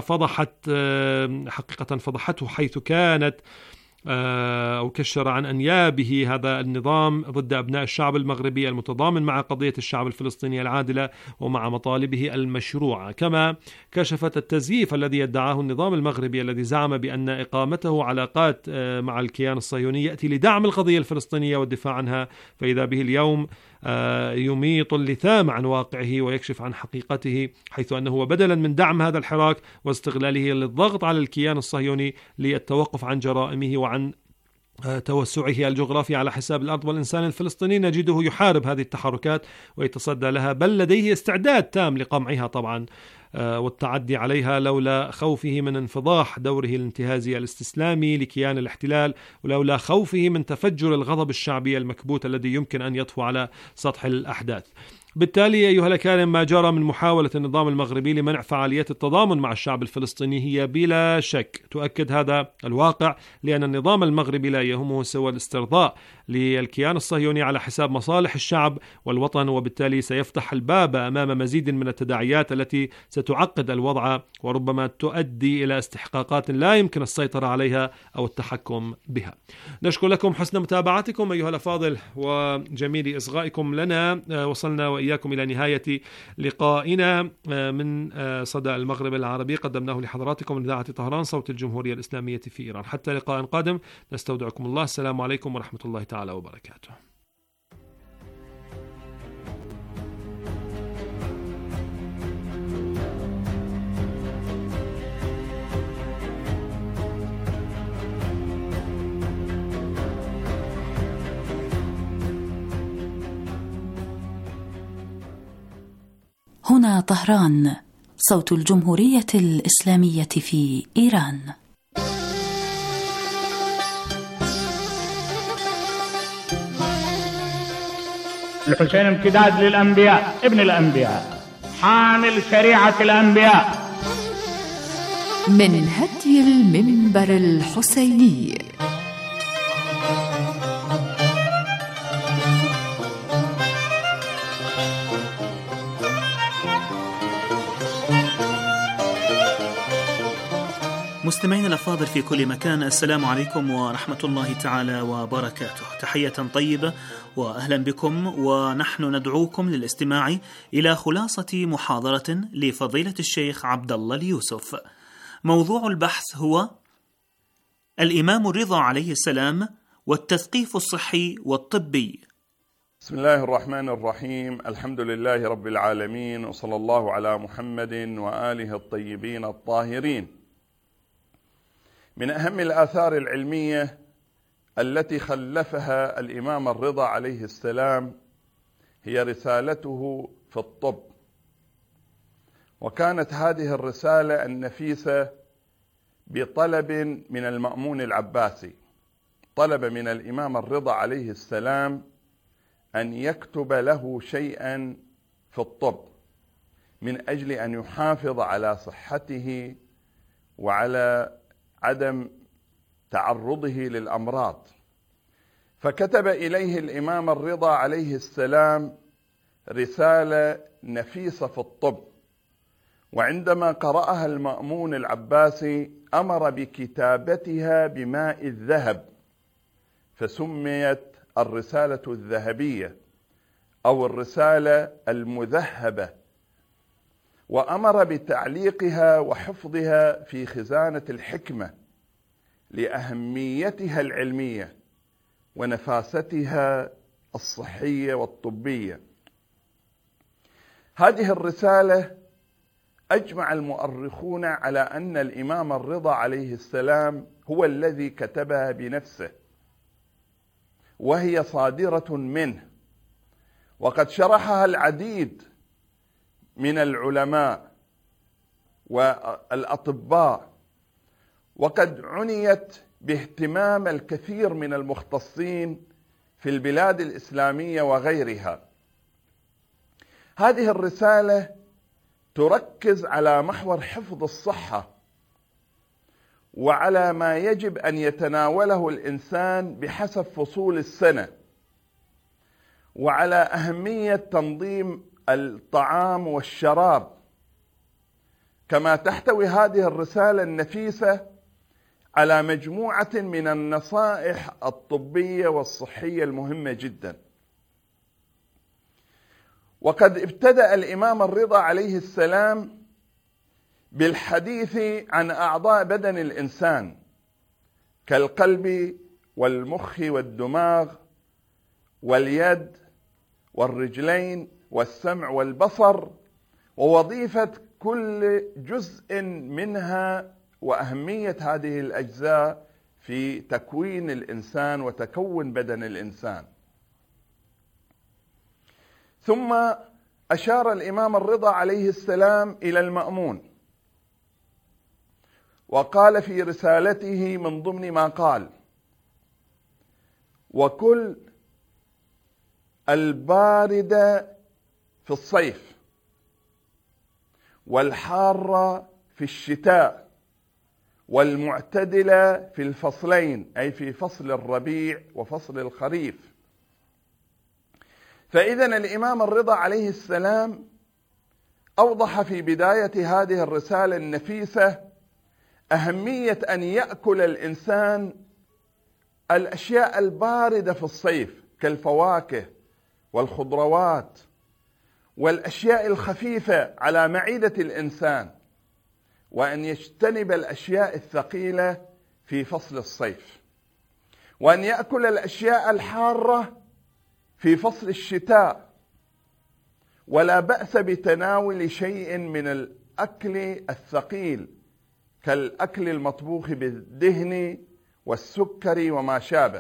فضحته حيث كانت أو كشر عن أنيابه هذا النظام ضد أبناء الشعب المغربي المتضامن مع قضية الشعب الفلسطيني العادلة ومع مطالبه المشروعة. كما كشفت التزييف الذي يدعاه النظام المغربي الذي زعم بأن إقامته علاقات مع الكيان الصهيوني يأتي لدعم القضية الفلسطينية والدفاع عنها، فإذا به اليوم يميط اللثام عن واقعه ويكشف عن حقيقته، حيث أنه بدلا من دعم هذا الحراك واستغلاله للضغط على الكيان الصهيوني للتوقف عن جرائمه وعن توسعه الجغرافي على حساب الأرض والإنسان الفلسطيني، نجده يحارب هذه التحركات ويتصدى لها، بل لديه استعداد تام لقمعها طبعا والتعدي عليها، لولا خوفه من انفضاح دوره الانتهازي الاستسلامي لكيان الاحتلال، ولولا خوفه من تفجر الغضب الشعبي المكبوت الذي يمكن أن يطفو على سطح الأحداث. بالتالي أيها الأكارم، ما جرى من محاولة النظام المغربي لمنع فعاليات التضامن مع الشعب الفلسطيني هي بلا شك تؤكد هذا الواقع، لأن النظام المغربي لا يهمه سوى الاسترضاء للكيان الصهيوني على حساب مصالح الشعب والوطن، وبالتالي سيفتح الباب أمام مزيد من التداعيات التي ستعقد الوضع وربما تؤدي إلى استحقاقات لا يمكن السيطرة عليها أو التحكم بها. نشكر لكم حسن متابعتكم أيها الأفاضل وجميل إصغائكم لنا. وصلنا وإياكم إلى نهاية لقائنا من صدى المغرب العربي، قدمناه لحضراتكم من إذاعة طهران صوت الجمهورية الإسلامية في إيران. حتى لقاء قادم، نستودعكم الله. السلام عليكم ورحمة الله تعالى وبركاته. هنا طهران صوت الجمهورية الإسلامية في إيران. الحسين امتداد للأنبياء، ابن الأنبياء، حامل شريعة الأنبياء. من هدي المنبر الحسيني. مستمعين الأفاضل في كل مكان، السلام عليكم ورحمة الله تعالى وبركاته. تحية طيبة وأهلا بكم، ونحن ندعوكم للاستماع إلى خلاصة محاضرة لفضيلة الشيخ عبد الله اليوسف. موضوع البحث هو الإمام الرضا عليه السلام والتثقيف الصحي والطبي. بسم الله الرحمن الرحيم، الحمد لله رب العالمين، وصلى الله على محمد وآله الطيبين الطاهرين. من أهم الآثار العلمية التي خلفها الإمام الرضا عليه السلام هي رسالته في الطب، وكانت هذه الرسالة النفيسة بطلب من المأمون العباسي. طلب من الإمام الرضا عليه السلام أن يكتب له شيئا في الطب من أجل أن يحافظ على صحته وعلى عدم تعرضه للأمراض. فكتب إليه الإمام الرضا عليه السلام رسالة نفيسة في الطب، وعندما قرأها المأمون العباسي أمر بكتابتها بماء الذهب، فسميت الرسالة الذهبية أو الرسالة المذهبة، وأمر بتعليقها وحفظها في خزانة الحكمة لأهميتها العلمية ونفاستها الصحية والطبية. هذه الرسالة أجمع المؤرخون على أن الإمام الرضا عليه السلام هو الذي كتبها بنفسه، وهي صادرة منه، وقد شرحها العديد من العلماء والأطباء، وقد عنيت باهتمام الكثير من المختصين في البلاد الإسلامية وغيرها. هذه الرسالة تركز على محور حفظ الصحة وعلى ما يجب أن يتناوله الإنسان بحسب فصول السنة، وعلى أهمية تنظيم الطعام والشراب، كما تحتوي هذه الرسالة النفيسة على مجموعة من النصائح الطبية والصحية المهمة جدا. وقد ابتدأ الإمام الرضا عليه السلام بالحديث عن أعضاء بدن الإنسان كالقلب والمخ والدماغ واليد والرجلين والسمع والبصر، ووظيفة كل جزء منها وأهمية هذه الأجزاء في تكوين الإنسان وتكون بدن الإنسان. ثم أشار الإمام الرضا عليه السلام إلى المأمون، وقال في رسالته من ضمن ما قال: وكل الباردة في الصيف والحارة في الشتاء والمعتدلة في الفصلين، أي في فصل الربيع وفصل الخريف. فإذا الإمام الرضا عليه السلام أوضح في بداية هذه الرسالة النفيسة أهمية أن يأكل الإنسان الأشياء الباردة في الصيف كالفواكه والخضروات والأشياء الخفيفة على معدة الإنسان، وأن يجتنب الأشياء الثقيلة في فصل الصيف، وأن يأكل الأشياء الحارة في فصل الشتاء، ولا بأس بتناول شيء من الأكل الثقيل كالأكل المطبوخ بالدهن والسكر وما شابه.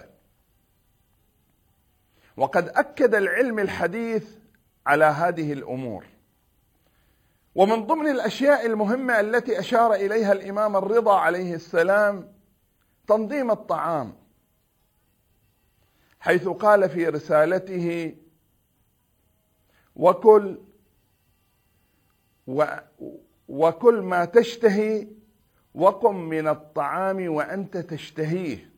وقد أكد العلم الحديث على هذه الأمور. ومن ضمن الأشياء المهمة التي أشار إليها الإمام الرضا عليه السلام تنظيم الطعام، حيث قال في رسالته: وكل ما تشتهي وقم من الطعام وأنت تشتهيه.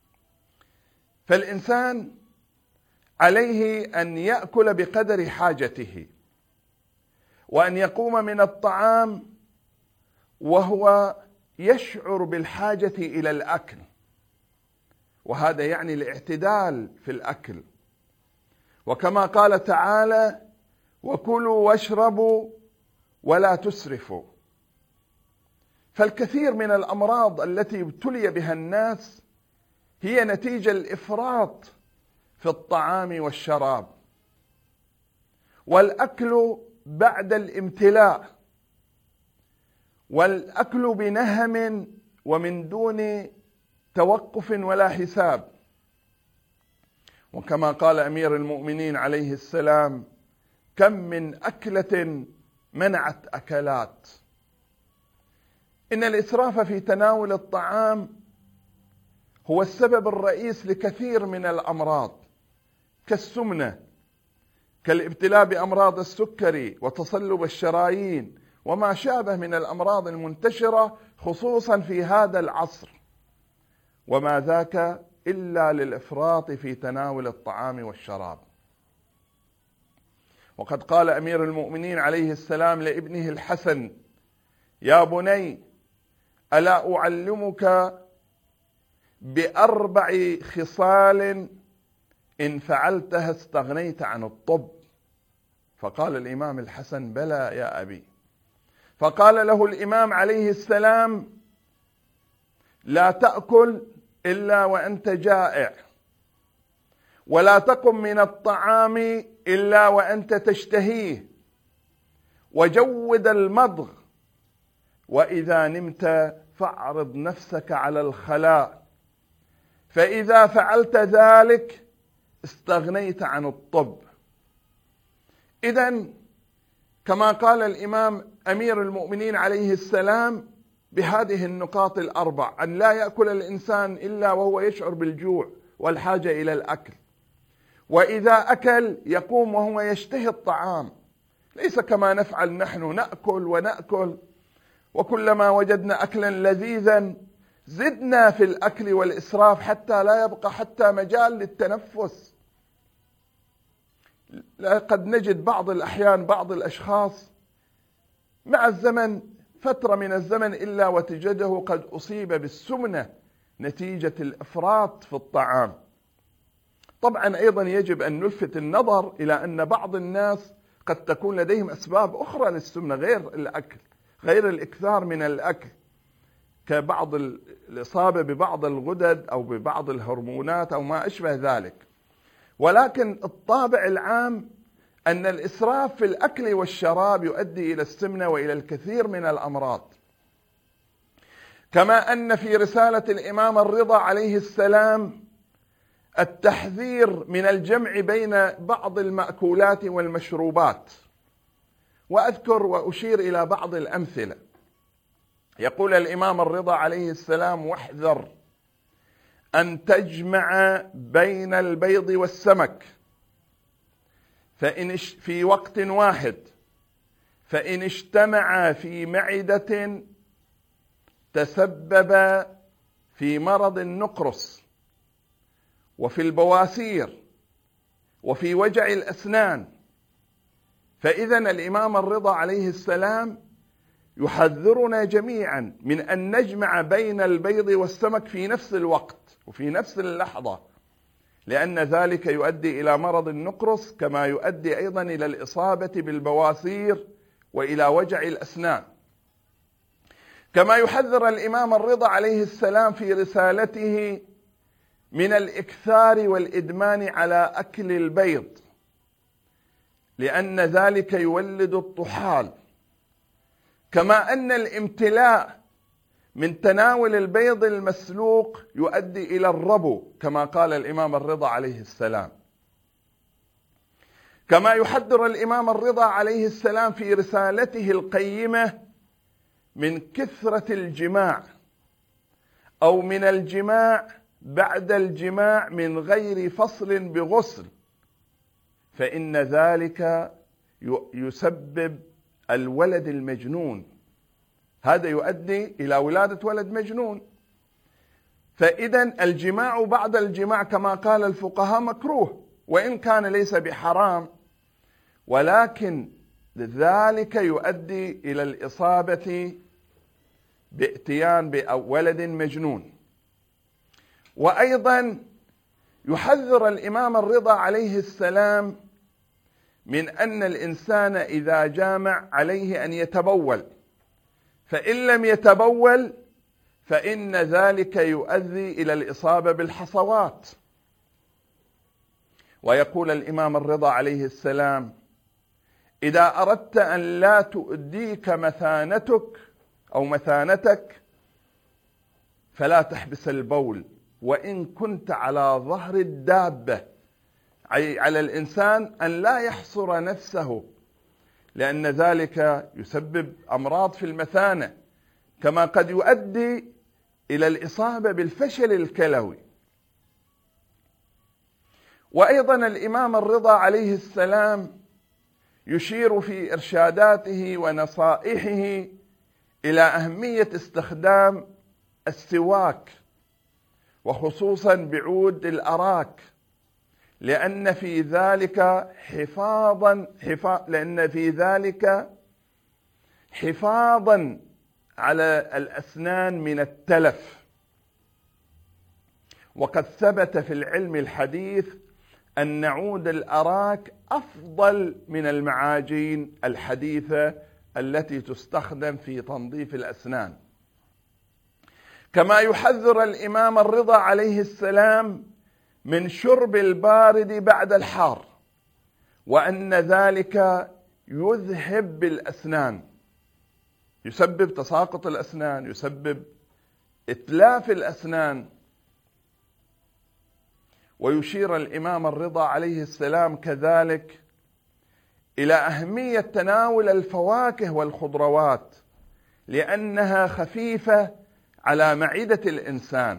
فالإنسان عليه أن يأكل بقدر حاجته، وأن يقوم من الطعام وهو يشعر بالحاجة إلى الأكل، وهذا يعني الاعتدال في الأكل. وكما قال تعالى: وكلوا واشربوا ولا تسرفوا. فالكثير من الأمراض التي ابتلي بها الناس هي نتيجة الإفراط في الطعام والشراب، والأكل بعد الامتلاء، والأكل بنهم ومن دون توقف ولا حساب. وكما قال أمير المؤمنين عليه السلام: كم من أكلة منعت أكلات. إن الإسراف في تناول الطعام هو السبب الرئيس لكثير من الأمراض كالسمنة، كالابتلاء بأمراض السكري وتصلب الشرايين وما شابه من الأمراض المنتشرة خصوصا في هذا العصر، وما ذاك إلا للإفراط في تناول الطعام والشراب. وقد قال أمير المؤمنين عليه السلام لابنه الحسن يا بني ألا أعلمك ب4 خصال إن فعلتها استغنيت عن الطب؟ فقال الإمام الحسن: بلى يا أبي. فقال له الإمام عليه السلام: لا تأكل إلا وأنت جائع، ولا تقم من الطعام إلا وأنت تشتهيه، وجود المضغ، وإذا نمت فاعرض نفسك على الخلاء، فإذا فعلت ذلك استغنيت عن الطب. إذن كما قال الإمام أمير المؤمنين عليه السلام بهذه النقاط ال4: أن لا يأكل الإنسان إلا وهو يشعر بالجوع والحاجة إلى الأكل، وإذا أكل يقوم وهو يشتهي الطعام، ليس كما نفعل نحن، نأكل ونأكل، وكلما وجدنا أكلا لذيذا زدنا في الأكل والإسراف حتى لا يبقى حتى مجال للتنفس. قد نجد بعض الأحيان بعض الأشخاص مع الزمن فترة من الزمن إلا وتجده قد أصيب بالسمنة نتيجة الإفراط في الطعام. طبعا أيضا يجب أن نلفت النظر إلى أن بعض الناس قد تكون لديهم أسباب أخرى للسمنة غير الأكل، غير الإكثار من الأكل، كبعض الإصابة ببعض الغدد أو ببعض الهرمونات أو ما أشبه ذلك. ولكن الطابع العام أن الإسراف في الأكل والشراب يؤدي إلى السمنة وإلى الكثير من الأمراض. كما أن في رسالة الإمام الرضا عليه السلام التحذير من الجمع بين بعض المأكولات والمشروبات، وأذكر وأشير إلى بعض الأمثلة. يقول الإمام الرضا عليه السلام: واحذر أن تجمع بين البيض والسمك في وقت واحد، فإن اجتمع في معدة تسبب في مرض النقرس وفي البواسير وفي وجع الأسنان. فإذا الإمام الرضا عليه السلام يحذرنا جميعا من أن نجمع بين البيض والسمك في نفس الوقت وفي نفس اللحظة، لأن ذلك يؤدي إلى مرض النقرس، كما يؤدي أيضا إلى الإصابة بالبواسير وإلى وجع الأسنان. كما يحذر الإمام الرضا عليه السلام في رسالته من الإكثار والإدمان على أكل البيض، لأن ذلك يولد الطحال. كما أن الامتلاء من تناول البيض المسلوق يؤدي إلى الربو، كما قال الإمام الرضا عليه السلام. كما يحذر الإمام الرضا عليه السلام في رسالته القيمة من كثرة الجماع أو من الجماع بعد الجماع من غير فصل بغسل، فإن ذلك يسبب الولد المجنون، هذا يؤدي إلى ولادة ولد مجنون. فإذا الجماع بعد الجماع كما قال الفقهاء مكروه، وإن كان ليس بحرام، ولكن ذلك يؤدي إلى الإصابة بإتيان بولد مجنون. وأيضا يحذر الإمام الرضا عليه السلام من أن الإنسان إذا جامع عليه أن يتبول، فإن لم يتبول فإن ذلك يؤدي إلى الإصابة بالحصوات. ويقول الإمام الرضا عليه السلام: إذا أردت أن لا تؤديك مثانتك أو مثانتك فلا تحبس البول، وإن كنت على ظهر الدابة، أي على الإنسان أن لا يحصر نفسه، لأن ذلك يسبب أمراض في المثانة، كما قد يؤدي إلى الإصابة بالفشل الكلوي. وأيضا الإمام الرضا عليه السلام يشير في إرشاداته ونصائحه إلى أهمية استخدام السواك، وخصوصا بعود الأراك، لأن في ذلك حفاظا على الأسنان من التلف. وقد ثبت في العلم الحديث أن عود الأراك أفضل من المعاجين الحديثة التي تستخدم في تنظيف الأسنان. كما يحذر الإمام الرضا عليه السلام من شرب البارد بعد الحار، وأن ذلك يذهب بالأسنان، يسبب تساقط الأسنان، يسبب إتلاف الأسنان. ويشير الإمام الرضا عليه السلام كذلك إلى أهمية تناول الفواكه والخضروات لأنها خفيفة على معدة الإنسان.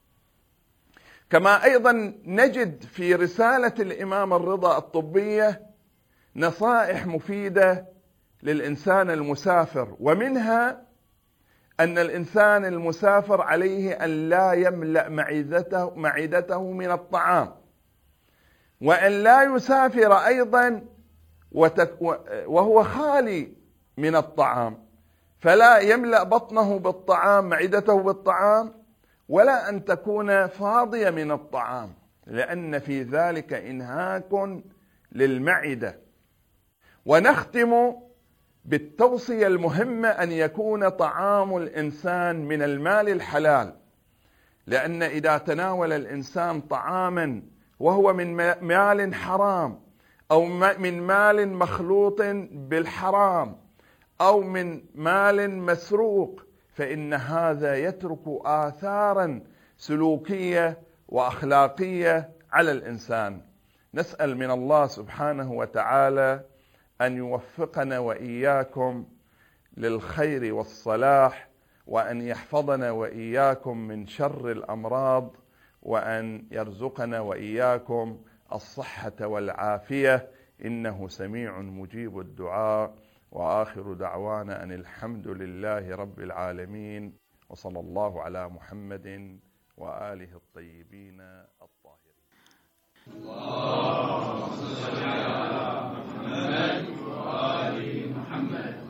كما أيضا نجد في رسالة الإمام الرضا الطبية نصائح مفيدة للإنسان المسافر، ومنها أن الإنسان المسافر عليه أن لا يملأ معدته من الطعام، وأن لا يسافر أيضا وهو خالي من الطعام، فلا يملأ بطنه بالطعام، معدته بالطعام، ولا أن تكون فاضية من الطعام، لأن في ذلك إنهاك للمعدة. ونختم بالتوصية المهمة أن يكون طعام الإنسان من المال الحلال، لأن إذا تناول الإنسان طعاما وهو من مال حرام أو من مال مخلوط بالحرام أو من مال مسروق، فإن هذا يترك آثارا سلوكية وأخلاقية على الإنسان. نسأل من الله سبحانه وتعالى أن يوفقنا وإياكم للخير والصلاح، وأن يحفظنا وإياكم من شر الأمراض، وأن يرزقنا وإياكم الصحة والعافية، إنه سميع مجيب الدعاء. وآخر دعوانا أن الحمد لله رب العالمين، وصلى الله على محمد وآله الطيبين الطاهرين. اللهم صل على محمد وآل محمد.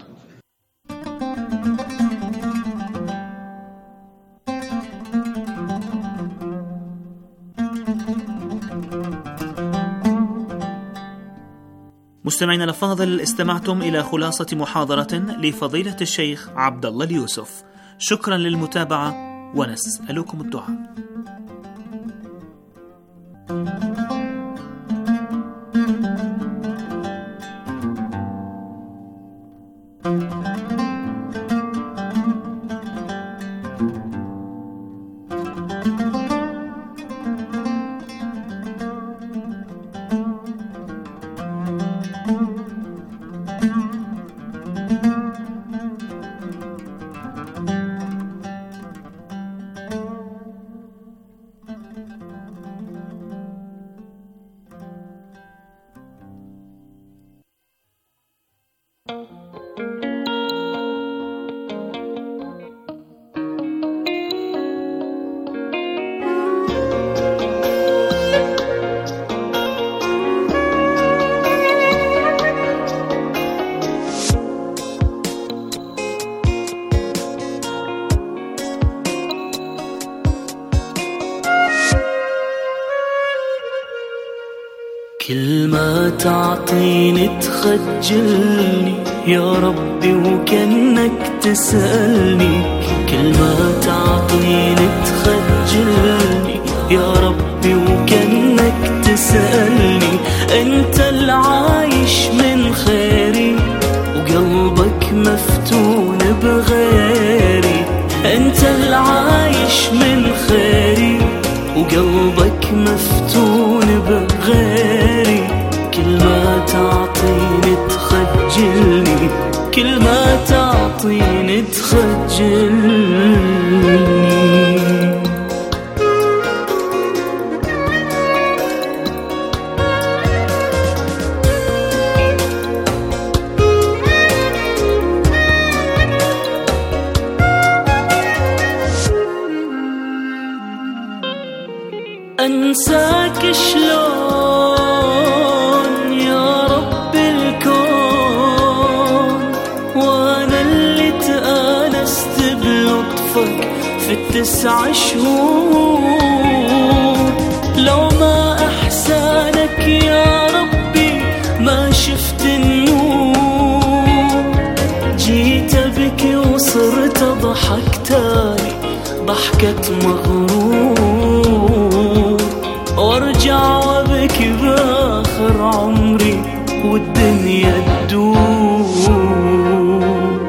مستمعينا الأفاضل، استمعتم إلى خلاصة محاضرة لفضيلة الشيخ عبد الله اليوسف. شكرا للمتابعة ونسألكم الدعاء. كل ما تعطيني تخجلني يا ربي وكأنك تسألني، كل ما تعطيني تخجلني يا ربي وكأنك تسألني. أنت العايش من خيري وقلبك مفتون بغيري، أنت العايش من خيري وقلبك مفتون بغيري. كل ما تعطيني تخجلني، كل ما تعطيني تخجلني. أنساك شلون يا رب الكون، وأنا اللي تآنست وصفك في ال9 شهور. لو ما أحسانك يا ربي ما شفت النور. جيت أبكي وصرت أضحك تاني ضحكة مغرور، وارجع وابكي بآخر عمري والدنيا تدور.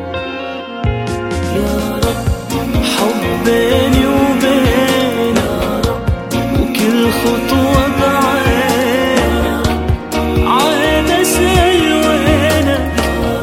يا رب حب بيني وبينك وكل خطوة بعينك، عين أسأل وينك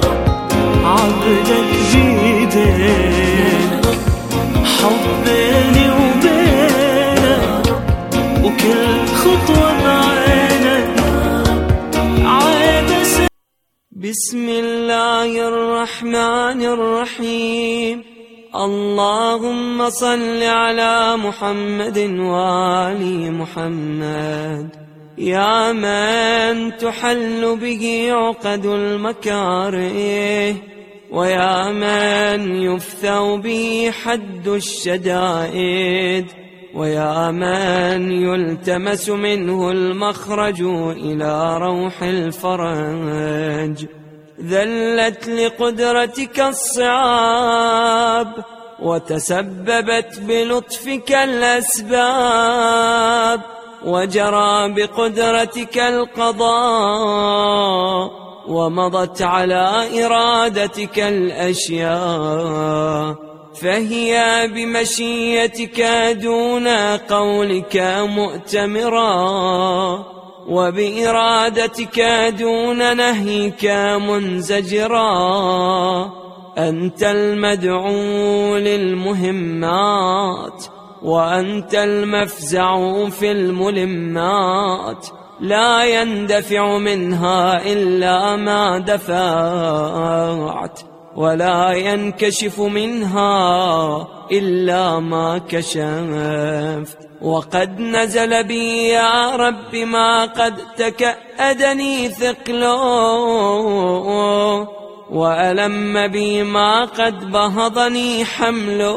عبدك بيدينك. حب بيني وبينك وكل خطوة بعينك، عين أسأل. بسم الله الرحمن الرحيم. اللهم صل على محمد وآل محمد. يا من تحل به عقد المكاره، ويا من يفثو به حد الشدائد، ويا من يلتمس منه المخرج إلى روح الفرج. ذلت لقدرتك الصعاب، وتسببت بلطفك الأسباب، وجرى بقدرتك القضاء، ومضت على إرادتك الأشياء. فهي بمشيتك دون قولك مؤتمرا، وبإرادتك دون نهيك منزجرا. أنت المدعو للمهمات، وأنت المفزع في الملمات. لا يندفع منها إلا ما دفعت، ولا ينكشف منها إلا ما كشفت. وقد نزل بي يا رب ما قد تكأدني ثقله، وألم بي ما قد بهضني حمله.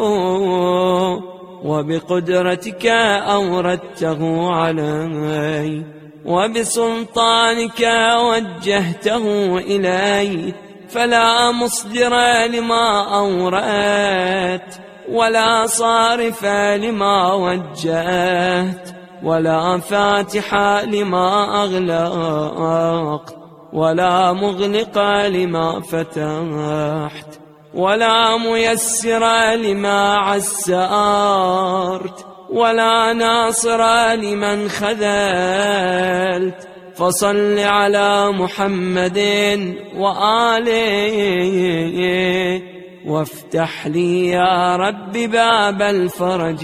وبقدرتك أوردته علي، وبسلطانك وجهته إلي. فلا مصدر لما أوردت، ولا صارف لما وجهت، ولا فاتح لما أغلقت، ولا مغلق لما فتحت، ولا ميسر لما عسرت، ولا ناصر لمن خذلت. فصل على محمد وآله، وافتح لي يا رب باب الفرج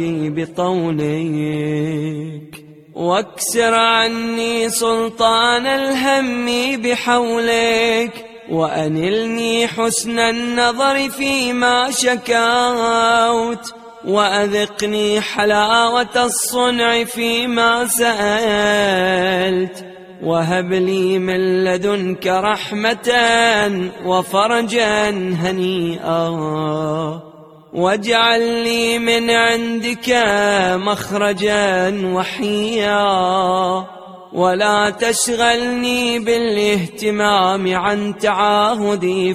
بطولك. واكسر عني سلطان الهم بحولك، وأنلني حسن النظر فيما شكوت، وأذقني حلاوة الصنع فيما سألت. وهب لي من لدنك رحمة وفرجا هنيئا، واجعل لي من عندك مخرجا وحيا. ولا تشغلني بالاهتمام عن تعاهد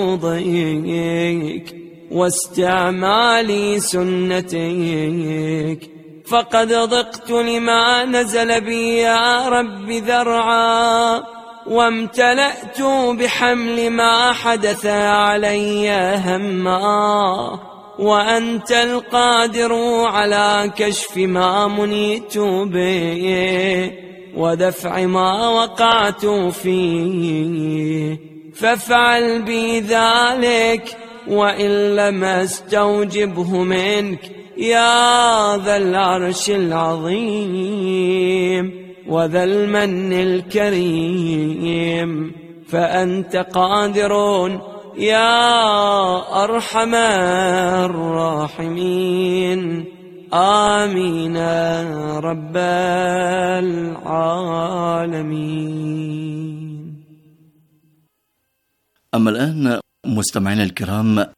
فروضك واستعمال سنتك، فقد ضقت لما نزل بي يا رب ذرعا، وامتلأت بحمل ما حدث علي هما. وأنت القادر على كشف ما منيت به، ودفع ما وقعت فيه. فافعل بي ذلك، وإن لم استوجبه منك يا ذا العرش العظيم وذا المن الكريم. فأنت قادر يا أرحم الراحمين. آمين رب العالمين. أما الآن مستمعينا الكرام،